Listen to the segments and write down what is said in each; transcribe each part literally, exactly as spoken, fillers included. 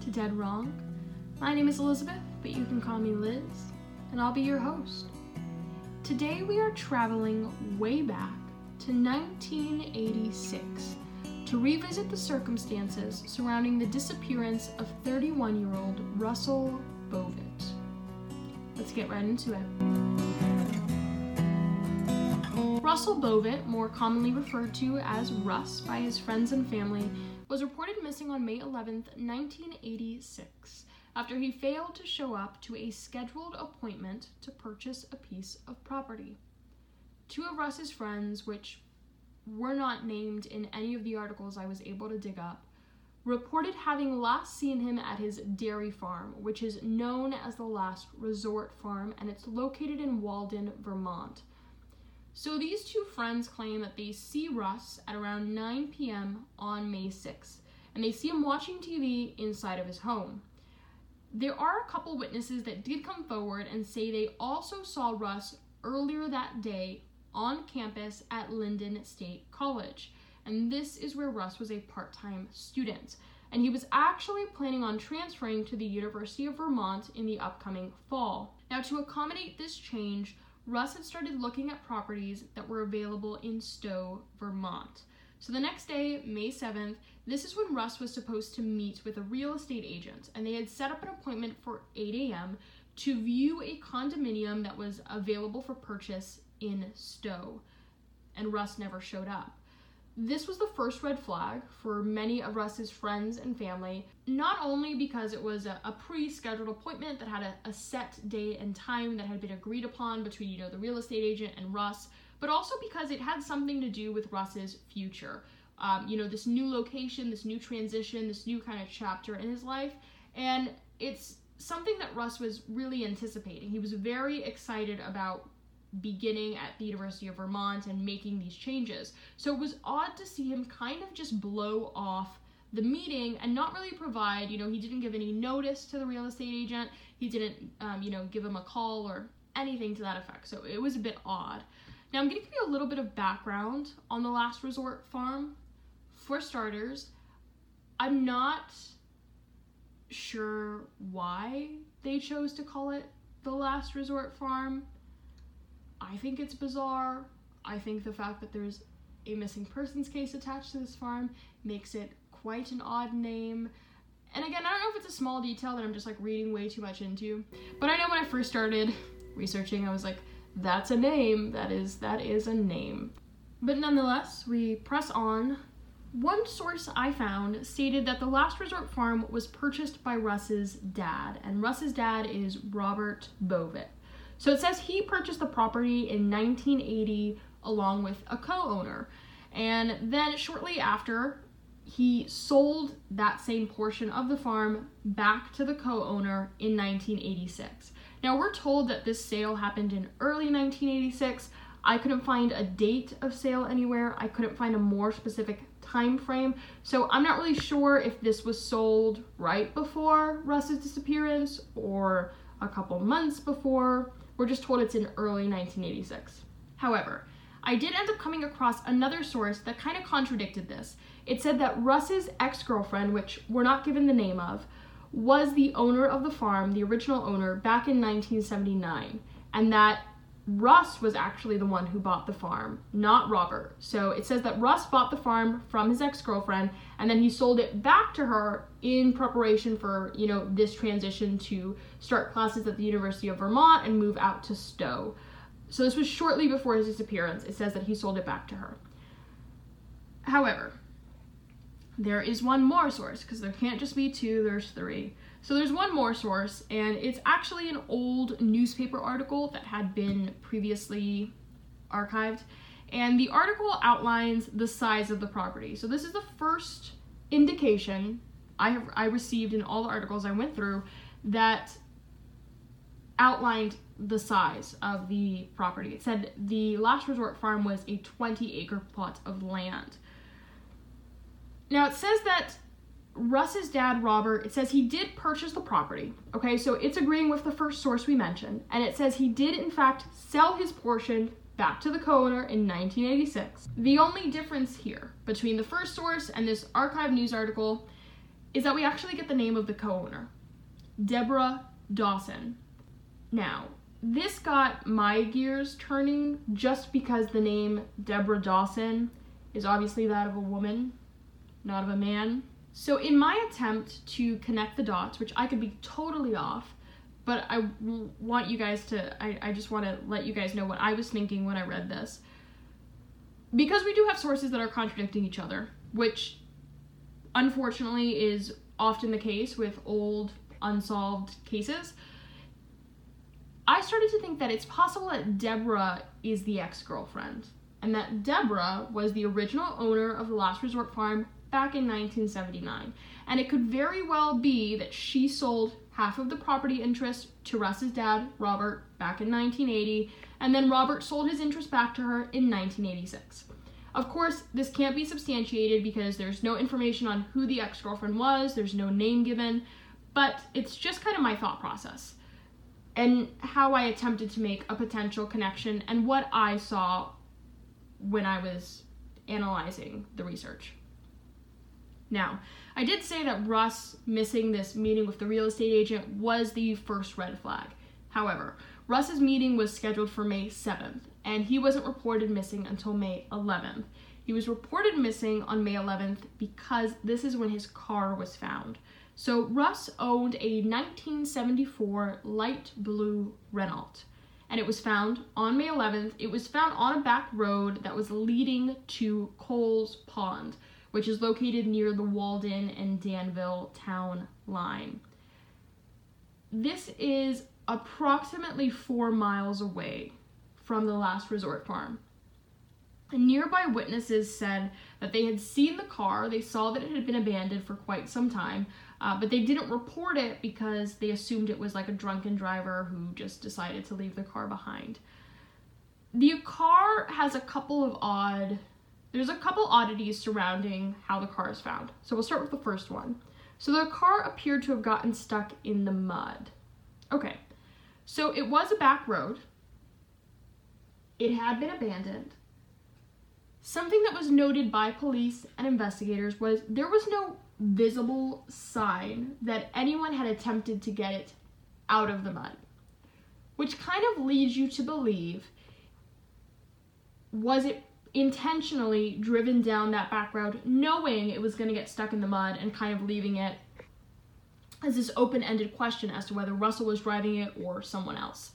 to Dead Wrong. My name is Elizabeth, but you can call me Liz, and I'll be your host. Today we are traveling way back to nineteen eighty-six to revisit the circumstances surrounding the disappearance of thirty-one-year-old Russell Bovett. Let's get right into it. Russell Bovett, more commonly referred to as Russ by his friends and family, was reported missing on May eleventh, nineteen eighty-six, after he failed to show up to a scheduled appointment to purchase a piece of property. Two of Russ's friends, which were not named in any of the articles I was able to dig up, reported having last seen him at his dairy farm, which is known as the Last Resort Farm, and it's located in Walden, Vermont. So these two friends claim that they see Russ at around nine p.m. on May sixth, and they see him watching T V inside of his home. There are a couple witnesses that did come forward and say they also saw Russ earlier that day on campus at Linden State College, and this is where Russ was a part-time student, and he was actually planning on transferring to the University of Vermont in the upcoming fall. Now, to accommodate this change, Russ had started looking at properties that were available in Stowe, Vermont. So the next day, May seventh, this is when Russ was supposed to meet with a real estate agent, and they had set up an appointment for eight a.m. to view a condominium that was available for purchase in Stowe, and Russ never showed up. This was the first red flag for many of Russ's friends and family, not only because it was a, a pre-scheduled appointment that had a, a set day and time that had been agreed upon between, you know, the real estate agent and Russ, but also because it had something to do with Russ's future. Um, you know, this new location, this new transition, this new kind of chapter in his life, and it's something that Russ was really anticipating. He was very excited about beginning at the University of Vermont and making these changes. So it was odd to see him kind of just blow off the meeting and not really provide, you know, he didn't give any notice to the real estate agent. He didn't, um, you know, give him a call or anything to that effect. So it was a bit odd. Now I'm going to give you a little bit of background on the Last Resort Farm. For starters, I'm not sure why they chose to call it the Last Resort Farm. I think it's bizarre. I think the fact that there's a missing persons case attached to this farm makes it quite an odd name. And again, I don't know if it's a small detail that I'm just like reading way too much into, but I know when I first started researching, I was like, that's a name. That is, that is a name. But nonetheless, we press on. One source I found stated that the Last Resort Farm was purchased by Russ's dad, and Russ's dad is Robert Bovett. So it says he purchased the property in nineteen eighty along with a co-owner. And then shortly after, he sold that same portion of the farm back to the co-owner in nineteen eighty-six. Now we're told that this sale happened in early nineteen eighty-six. I couldn't find a date of sale anywhere. I couldn't find a more specific time frame. So I'm not really sure if this was sold right before Russ's disappearance or a couple months before. We're just told it's in early nineteen eighty-six. However, I did end up coming across another source that kind of contradicted this. It said that Russ's ex-girlfriend, which we're not given the name of, was the owner of the farm, the original owner, back in nineteen seventy-nine, and that Russ was actually the one who bought the farm, not Robert. So it says that Russ bought the farm from his ex-girlfriend, and then he sold it back to her in preparation for, you know, this transition to start classes at the University of Vermont and move out to Stowe. So this was shortly before his disappearance. It says that he sold it back to her. However, there is one more source, because there can't just be two, there's three. So there's one more source, and it's actually an old newspaper article that had been previously archived. And the article outlines the size of the property. So this is the first indication I have I received in all the articles I went through that outlined the size of the property. It said the Last Resort Farm was a twenty acre plot of land. Now it says that Russ's dad, Robert, it says he did purchase the property, okay, so it's agreeing with the first source we mentioned, and it says he did, in fact, sell his portion back to the co-owner in nineteen eighty-six. The only difference here between the first source and this archive news article is that we actually get the name of the co-owner, Deborah Dawson. Now, this got my gears turning just because the name Deborah Dawson is obviously that of a woman, not of a man. So in my attempt to connect the dots, which I could be totally off, but I want you guys to, I, I just want to let you guys know what I was thinking when I read this. Because we do have sources that are contradicting each other, which unfortunately is often the case with old, unsolved cases, I started to think that it's possible that Deborah is the ex-girlfriend, and that Deborah was the original owner of the Last Resort Farm back in nineteen seventy-nine. And it could very well be that she sold half of the property interest to Russ's dad, Robert, back in nineteen eighty, and then Robert sold his interest back to her in nineteen eighty-six. Of course, this can't be substantiated because there's no information on who the ex-girlfriend was, there's no name given, but it's just kind of my thought process and how I attempted to make a potential connection and what I saw when I was analyzing the research. Now, I did say that Russ missing this meeting with the real estate agent was the first red flag. However, Russ's meeting was scheduled for May seventh, and he wasn't reported missing until May eleventh. He was reported missing on May eleventh because this is when his car was found. So Russ owned a nineteen seventy-four light blue Renault, and it was found on May eleventh. It was found on a back road that was leading to Coles Pond, which is located near the Walden and Danville town line. This is approximately four miles away from the Last Resort Farm. And nearby witnesses said that they had seen the car, they saw that it had been abandoned for quite some time, uh, but they didn't report it because they assumed it was like a drunken driver who just decided to leave the car behind. The car has a couple of odd, there's a couple oddities surrounding how the car is found. So we'll start with the first one. So the car appeared to have gotten stuck in the mud. Okay, so it was a back road. It had been abandoned. Something that was noted by police and investigators was there was no visible sign that anyone had attempted to get it out of the mud, which kind of leads you to believe, was it intentionally driven down that back road knowing it was going to get stuck in the mud and kind of leaving it as this open-ended question as to whether Russell was driving it or someone else.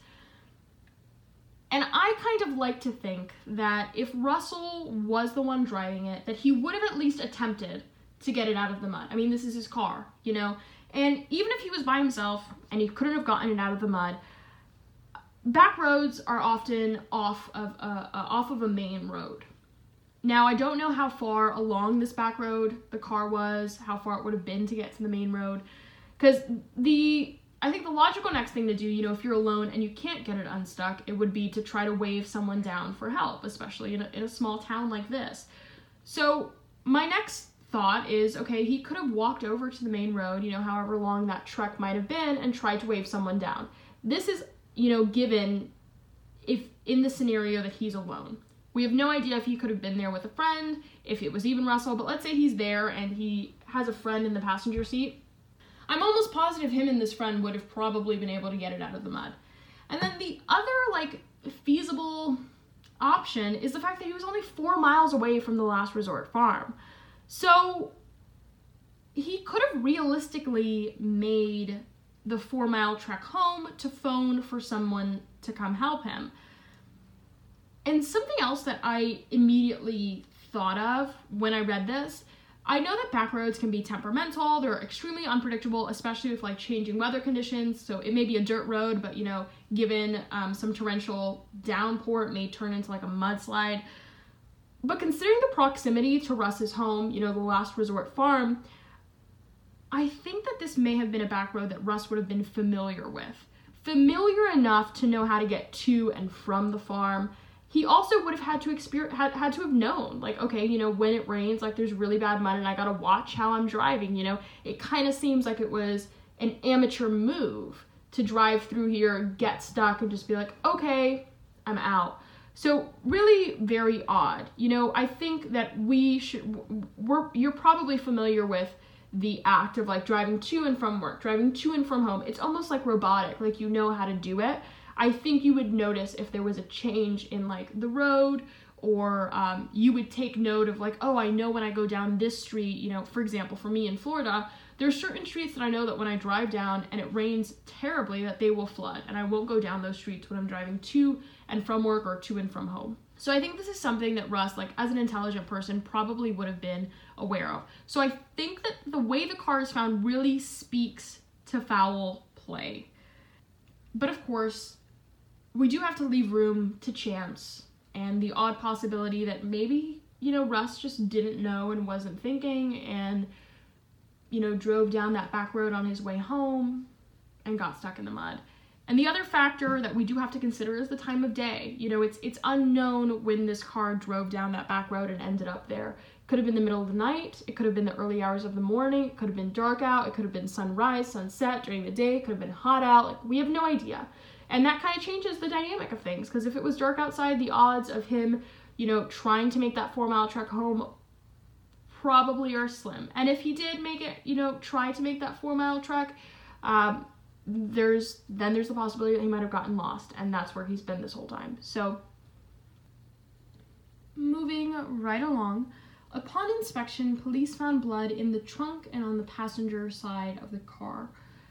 And I kind of like to think that if Russell was the one driving it, that he would have at least attempted to get it out of the mud. I mean, this is his car, you know? And even if he was by himself and he couldn't have gotten it out of the mud, back roads are often off of a, uh, off of a main road. Now, I don't know how far along this back road the car was, how far it would have been to get to the main road, because the... I think the logical next thing to do, you know, if you're alone and you can't get it unstuck, it would be to try to wave someone down for help, especially in a, in a small town like this. So my next thought is, okay, he could have walked over to the main road, you know, however long that trek might have been, and tried to wave someone down. This is, you know, given if in the scenario that he's alone. We have no idea if he could have been there with a friend, if it was even Russell, but let's say he's there and he has a friend in the passenger seat. I'm almost positive him and this friend would have probably been able to get it out of the mud. And then the other, like, feasible option is the fact that he was only four miles away from the Last Resort Farm. So he could have realistically made the four-mile trek home to phone for someone to come help him. And something else that I immediately thought of when I read this, I know that back roads can be temperamental, they're extremely unpredictable, especially with like changing weather conditions, so it may be a dirt road, but you know, given um, some torrential downpour, it may turn into like a mudslide. But considering the proximity to Russ's home, you know, the Last Resort Farm, I think that this may have been a back road that Russ would have been familiar with. Familiar enough to know how to get to and from the farm. He also would have had to experience, had, had to have known, like, okay, you know, when it rains, like, there's really bad mud and I gotta watch how I'm driving, you know? It kind of seems like it was an amateur move to drive through here, get stuck, and just be like, okay, I'm out. So really very odd. You know, I think that we should, we're, you're probably familiar with the act of like driving to and from work, driving to and from home. It's almost like robotic, like you know how to do it. I think you would notice if there was a change in like the road, or um, you would take note of like, oh, I know when I go down this street, you know, for example, for me in Florida, there's certain streets that I know that when I drive down and it rains terribly, that they will flood, and I won't go down those streets when I'm driving to and from work or to and from home. So I think this is something that Russ, like as an intelligent person, probably would have been aware of. So I think that the way the car is found really speaks to foul play. But of course, we do have to leave room to chance and the odd possibility that maybe, you know, Russ just didn't know and wasn't thinking and, you know, drove down that back road on his way home and got stuck in the mud. And the other factor that we do have to consider is the time of day. You know, it's it's unknown when this car drove down that back road and ended up there. It could have been the middle of the night. It could have been the early hours of the morning. It could have been dark out. It could have been sunrise, sunset during the day. It could have been hot out. Like, we have no idea. And that kind of changes the dynamic of things, because if it was dark outside, the odds of him, you know, trying to make that four mile trek home probably are slim. And if he did make it, you know, try to make that four mile trek, um, there's then there's the possibility that he might have gotten lost, and that's where he's been this whole time. So moving right along, upon inspection, police found blood in the trunk and on the passenger side of the car.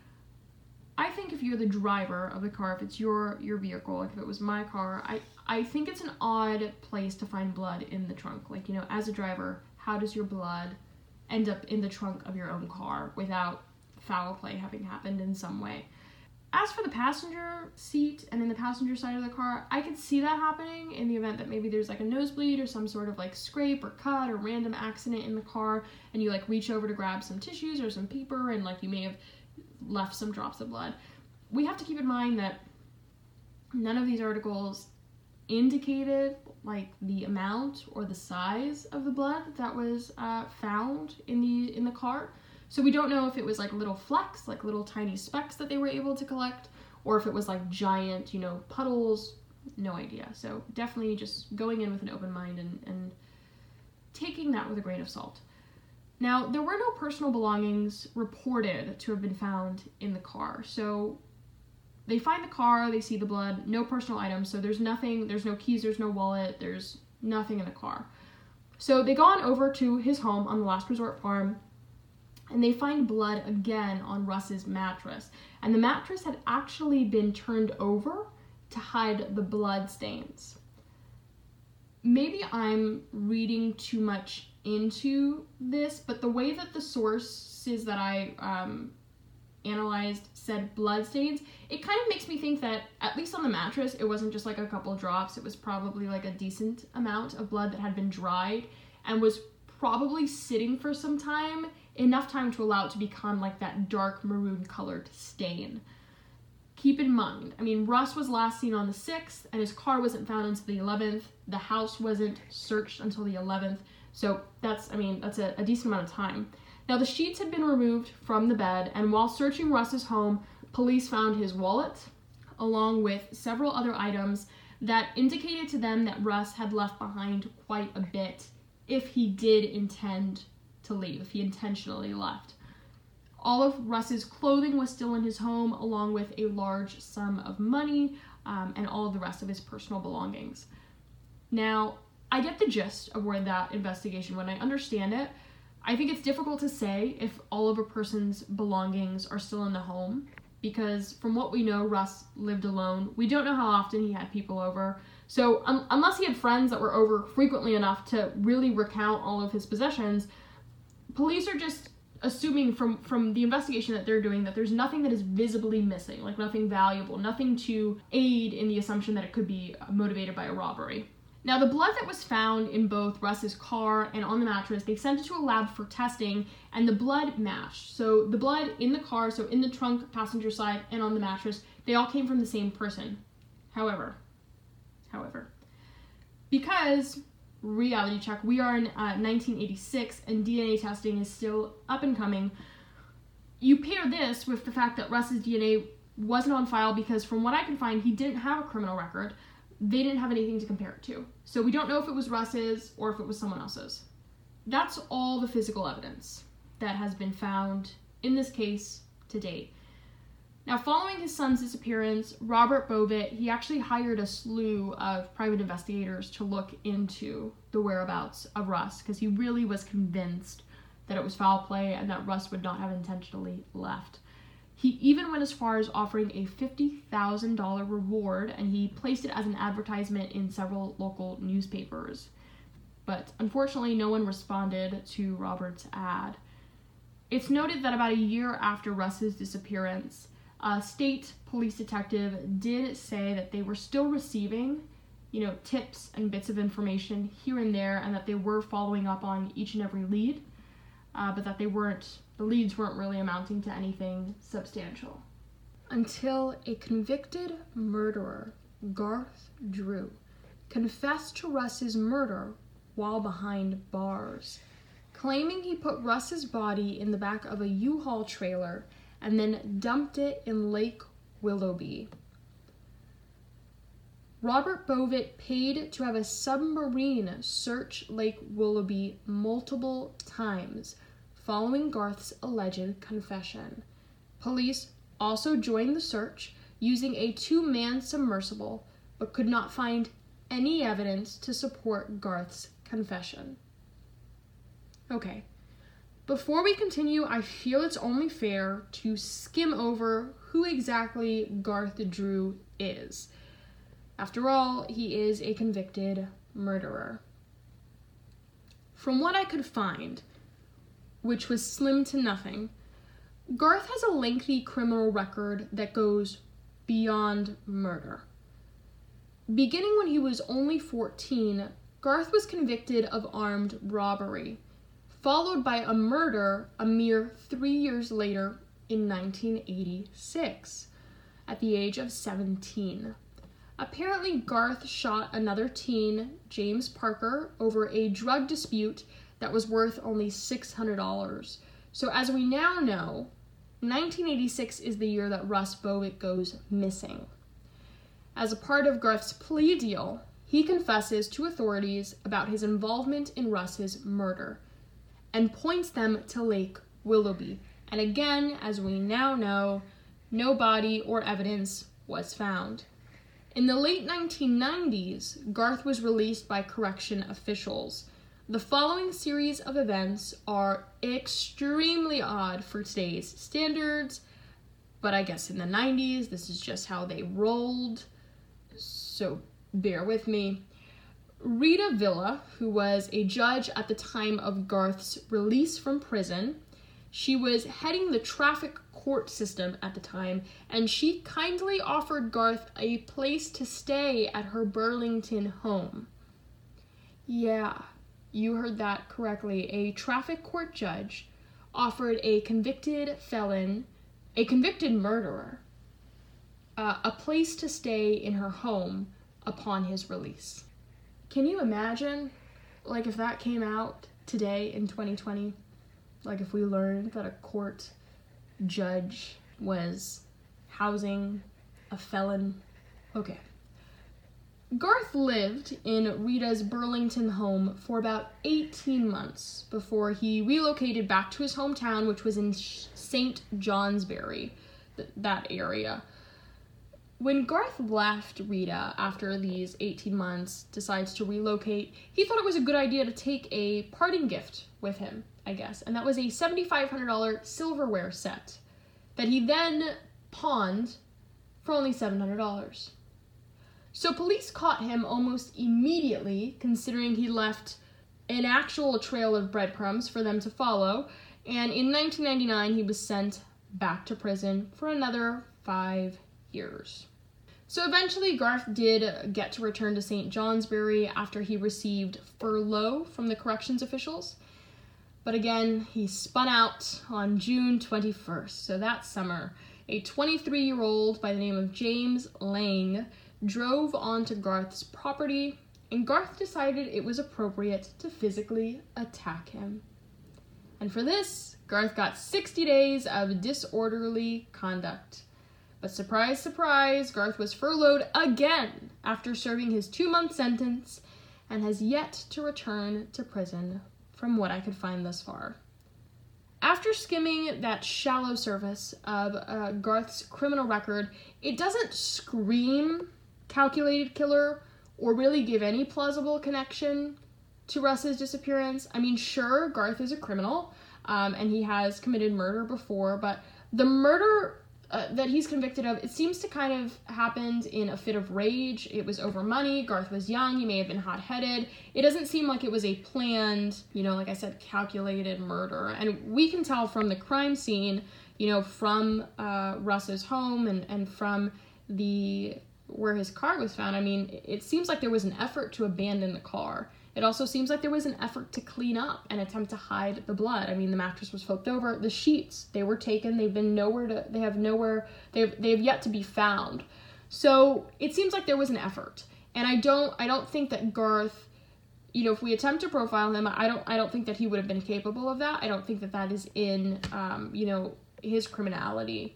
I think if you're the driver of the car, if it's your your vehicle, like if it was my car, I I think it's an odd place to find blood in the trunk. Like, you know, as a driver, how does your blood end up in the trunk of your own car without foul play having happened in some way? As for the passenger seat and in the passenger side of the car, I could see that happening in the event that maybe there's like a nosebleed or some sort of like scrape or cut or random accident in the car, and you like reach over to grab some tissues or some paper, and like you may have left some drops of blood. We have to keep in mind that none of these articles indicated like the amount or the size of the blood that was uh, found in the in the car. So we don't know if it was like little flecks, like little tiny specks that they were able to collect, or if it was like giant, you know, puddles. No idea. So definitely just going in with an open mind and, and taking that with a grain of salt. Now, there were no personal belongings reported to have been found in the car. So they find the car, they see the blood, no personal items. So there's nothing, there's no keys, there's no wallet, there's nothing in the car. So they go on over to his home on the Last Resort Farm, and they find blood again on Russ's mattress. And the mattress had actually been turned over to hide the blood stains. Maybe I'm reading too much into this, but the way that the sources that I um, analyzed said blood stains, it kind of makes me think that, at least on the mattress, it wasn't just like a couple drops. It was probably like a decent amount of blood that had been dried and was probably sitting for some time, enough time to allow it to become like that dark maroon colored stain. Keep in mind, I mean, Russ was last seen on the sixth, and his car wasn't found until the eleventh. The house wasn't searched until the eleventh. So that's, I mean, that's a, a decent amount of time. Now, the sheets had been removed from the bed, and while searching Russ's home, police found his wallet, along with several other items that indicated to them that Russ had left behind quite a bit if he did intend to leave, if he intentionally left. All of Russ's clothing was still in his home, along with a large sum of money um, and all of the rest of his personal belongings. Now, I get the gist of where that investigation went. I understand it. I think it's difficult to say if all of a person's belongings are still in the home, because from what we know, Russ lived alone. We don't know how often he had people over. So um, unless he had friends that were over frequently enough to really recount all of his possessions, police are just assuming from, from the investigation that they're doing that there's nothing that is visibly missing, like nothing valuable, nothing to aid in the assumption that it could be motivated by a robbery. Now, the blood that was found in both Russ's car and on the mattress, they sent it to a lab for testing, and the blood matched. So the blood in the car, so in the trunk, passenger side, and on the mattress, they all came from the same person. However, however, because reality check, we are in uh, nineteen eighty-six and D N A testing is still up and coming, you pair this with the fact that Russ's D N A wasn't on file because from what I can find, he didn't have a criminal record. They didn't have anything to compare it to. So we don't know if it was Russ's or if it was someone else's. That's all the physical evidence that has been found in this case to date. Now, following his son's disappearance, Robert Bovitt, he actually hired a slew of private investigators to look into the whereabouts of Russ, because he really was convinced that it was foul play and that Russ would not have intentionally left. He even went as far as offering a fifty thousand dollars reward, and he placed it as an advertisement in several local newspapers. But unfortunately, no one responded to Robert's ad. It's noted that about a year after Russ's disappearance, a state police detective did say that they were still receiving, you know, tips and bits of information here and there, and that they were following up on each and every lead, uh, but that they weren't, the leads weren't really amounting to anything substantial. Until a convicted murderer, Garth Drew, confessed to Russ's murder while behind bars, claiming he put Russ's body in the back of a U-Haul trailer and then dumped it in Lake Willoughby. Robert Bovitt paid to have a submarine search Lake Willoughby multiple times following Garth's alleged confession. Police also joined the search using a two-man submersible, but could not find any evidence to support Garth's confession. Okay. Before we continue, I feel it's only fair to skim over who exactly Garth Drew is. After all, he is a convicted murderer. From what I could find, which was slim to nothing, Garth has a lengthy criminal record that goes beyond murder. Beginning when he was only fourteen, Garth was convicted of armed robbery, followed by a murder a mere three years later in nineteen eighty-six, at the age of seventeen. Apparently, Garth shot another teen, James Parker, over a drug dispute that was worth only six hundred dollars. So as we now know, nineteen eighty-six is the year that Russ Bovitt goes missing. As a part of Garth's plea deal, he confesses to authorities about his involvement in Russ's murder, and points them to Lake Willoughby. And again, as we now know, no body or evidence was found. In the late nineteen nineties, Garth was released by correction officials. The following series of events are extremely odd for today's standards, but I guess in the nineties, this is just how they rolled, so bear with me. Rita Villa, who was a judge at the time of Garth's release from prison, she was heading the traffic court system at the time, and she kindly offered Garth a place to stay at her Burlington home. Yeah, you heard that correctly. A traffic court judge offered a convicted felon, a convicted murderer, uh, a place to stay in her home upon his release. Can you imagine, like, if that came out today in twenty twenty? Like, if we learned that a court judge was housing a felon? Okay. Garth lived in Rita's Burlington home for about eighteen months before he relocated back to his hometown, which was in Saint Johnsbury, th- that area. When Garth left Rita after these eighteen months, decides to relocate, he thought it was a good idea to take a parting gift with him, I guess, and that was a seven thousand five hundred dollars silverware set that he then pawned for only seven hundred dollars. So police caught him almost immediately, considering he left an actual trail of breadcrumbs for them to follow, and in nineteen ninety-nine he was sent back to prison for another five years. So eventually Garth did get to return to Saint Johnsbury after he received furlough from the corrections officials. But again, he spun out on June twenty-first, so that summer. A twenty-three-year-old by the name of James Lang drove onto Garth's property, and Garth decided it was appropriate to physically attack him. And for this, Garth got sixty days of disorderly conduct. But surprise, surprise, Garth was furloughed again after serving his two-month sentence and has yet to return to prison, from what I could find thus far. After after skimming that shallow surface of uh, Garth's criminal record, it doesn't scream calculated killer or really give any plausible connection to Russ's disappearance. I mean, sure, Garth is a criminal, um, and he has committed murder before, but the murder uh, that he's convicted of, it seems to kind of happened in a fit of rage. It was over money. Garth was young. He may have been hot-headed. It doesn't seem like it was a planned, you know, like I said, calculated murder. And we can tell from the crime scene, you know, from uh, Russ's home and, and from the where his car was found. I mean, it seems like there was an effort to abandon the car. It also seems like there was an effort to clean up and attempt to hide the blood. I mean, the mattress was flipped over. The sheets, they were taken. They've been nowhere to, they have nowhere, they've, they've yet to be found. So it seems like there was an effort. And I don't, I don't think that Garth, you know, if we attempt to profile him, I don't, I don't think that he would have been capable of that. I don't think that that is in, um, you know, his criminality.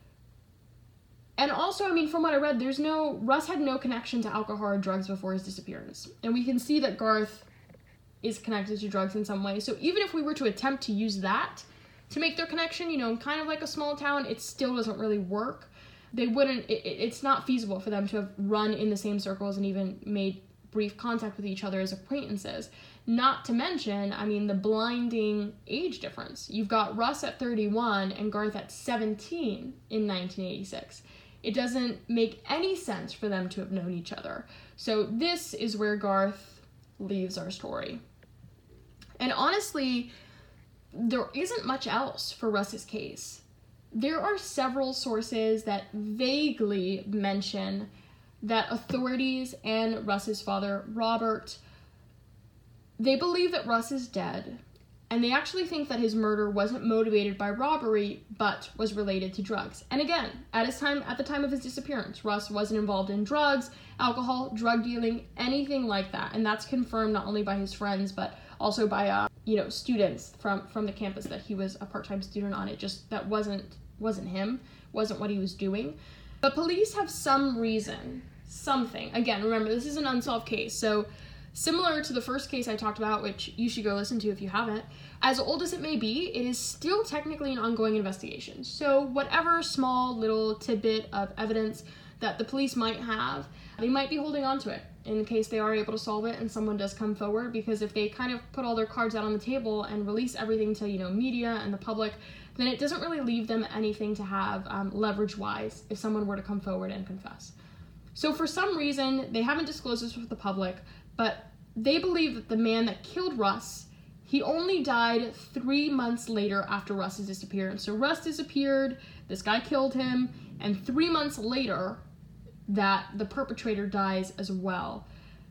And also, I mean, from what I read, there's no, Russ had no connection to alcohol or drugs before his disappearance. And we can see that Garth is connected to drugs in some way. So even if we were to attempt to use that to make their connection, you know, kind of like a small town, it still doesn't really work. They wouldn't, it, it's not feasible for them to have run in the same circles and even made brief contact with each other as acquaintances. Not to mention, I mean, the blinding age difference. You've got Russ at thirty-one and Garth at seventeen in nineteen eighty-six. It doesn't make any sense for them to have known each other. So this is where Garth leaves our story. And honestly, there isn't much else for Russ's case. There are several sources that vaguely mention that authorities and Russ's father, Robert, they believe that Russ is dead. And they actually think that his murder wasn't motivated by robbery, but was related to drugs. And again, at his time, at the time of his disappearance, Russ wasn't involved in drugs, alcohol, drug dealing, anything like that. And that's confirmed not only by his friends, but also by, uh, you know, students from, from the campus that he was a part-time student on. It just, that wasn't, wasn't him, wasn't what he was doing. But police have some reason, something. Again, remember, this is an unsolved case, so similar to the first case I talked about, which you should go listen to if you haven't, as old as it may be, it is still technically an ongoing investigation. So whatever small little tidbit of evidence that the police might have, they might be holding on to it in case they are able to solve it and someone does come forward, because if they kind of put all their cards out on the table and release everything to, you know, media and the public, then it doesn't really leave them anything to have um, leverage-wise if someone were to come forward and confess. So for some reason, they haven't disclosed this with the public, but they believe that the man that killed Russ, he only died three months later after Russ's disappearance. So Russ disappeared, this guy killed him, and three months later, that the perpetrator dies as well.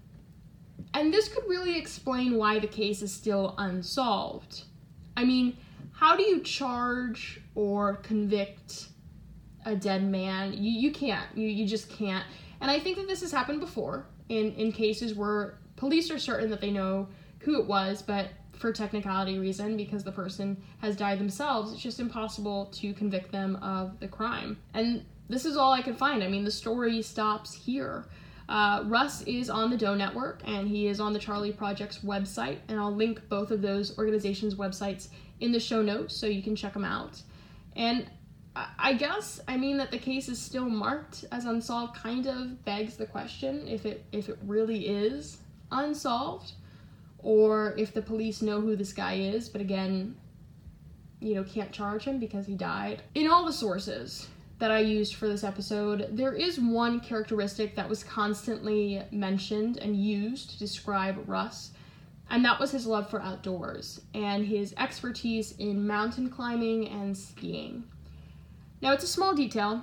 And this could really explain why the case is still unsolved. I mean, how do you charge or convict a dead man? You, you can't. You, you just can't. And I think that this has happened before in, in cases where police are certain that they know who it was, but for technicality reason, because the person has died themselves, it's just impossible to convict them of the crime. And this is all I could find. I mean, the story stops here. Uh, Russ is on the Doe Network, and he is on the Charlie Project's website, and I'll link both of those organizations' websites in the show notes so you can check them out. And I guess, I mean, that the case is still marked as unsolved kind of begs the question if it if it really is unsolved, or if the police know who this guy is, but again, you know, can't charge him because he died. In all the sources that I used for this episode, there is one characteristic that was constantly mentioned and used to describe Russ, and that was his love for outdoors and his expertise in mountain climbing and skiing. Now, it's a small detail,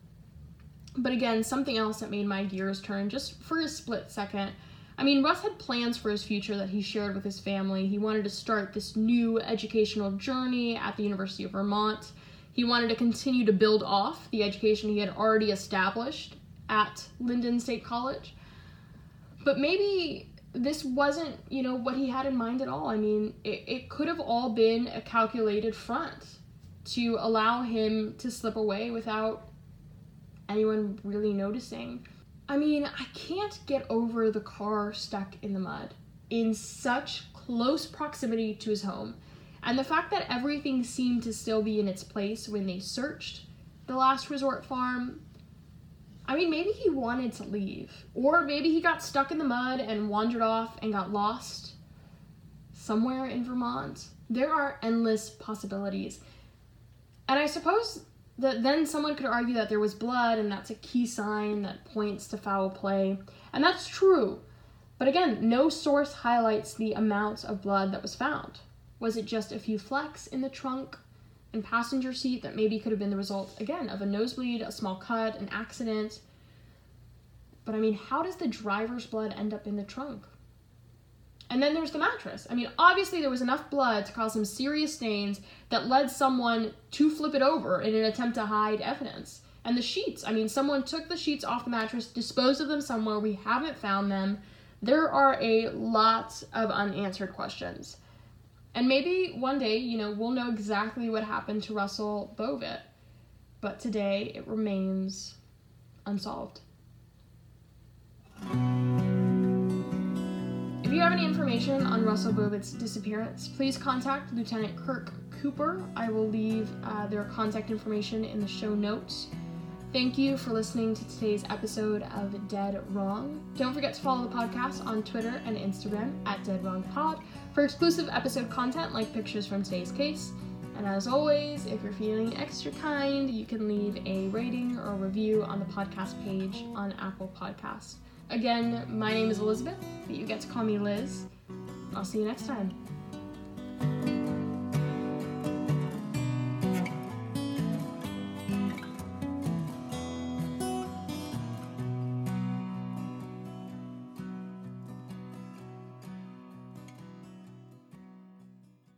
but again, something else that made my gears turn just for a split second. I mean, Russ had plans for his future that he shared with his family. He wanted to start this new educational journey at the University of Vermont. He wanted to continue to build off the education he had already established at Lyndon State College. But maybe this wasn't, you know, what he had in mind at all. I mean, it, it could have all been a calculated front to allow him to slip away without anyone really noticing. I mean, I can't get over the car stuck in the mud in such close proximity to his home. And the fact that everything seemed to still be in its place when they searched the last resort farm, I mean, maybe he wanted to leave. Or maybe he got stuck in the mud and wandered off and got lost somewhere in Vermont. There are endless possibilities. And I suppose that then someone could argue that there was blood and that's a key sign that points to foul play. And that's true. But again, no source highlights the amount of blood that was found. Was it just a few flecks in the trunk and passenger seat that maybe could have been the result, again, of a nosebleed, a small cut, an accident? But I mean, how does the driver's blood end up in the trunk? And then there's the mattress. I mean, obviously there was enough blood to cause some serious stains that led someone to flip it over in an attempt to hide evidence. And the sheets, I mean, someone took the sheets off the mattress, disposed of them somewhere, we haven't found them. There are a lot of unanswered questions. And maybe one day, you know, we'll know exactly what happened to Russell Bovitt. But today, it remains unsolved. If you have any information on Russell Bovitt's disappearance, please contact Lieutenant Kirk Cooper. I will leave uh, their contact information in the show notes. Thank you for listening to today's episode of Dead Wrong. Don't forget to follow the podcast on Twitter and Instagram at Dead Wrong Pod for exclusive episode content like pictures from today's case. And as always, if you're feeling extra kind, you can leave a rating or review on the podcast page on Apple Podcasts. Again, my name is Elizabeth, but you get to call me Liz. I'll see you next time.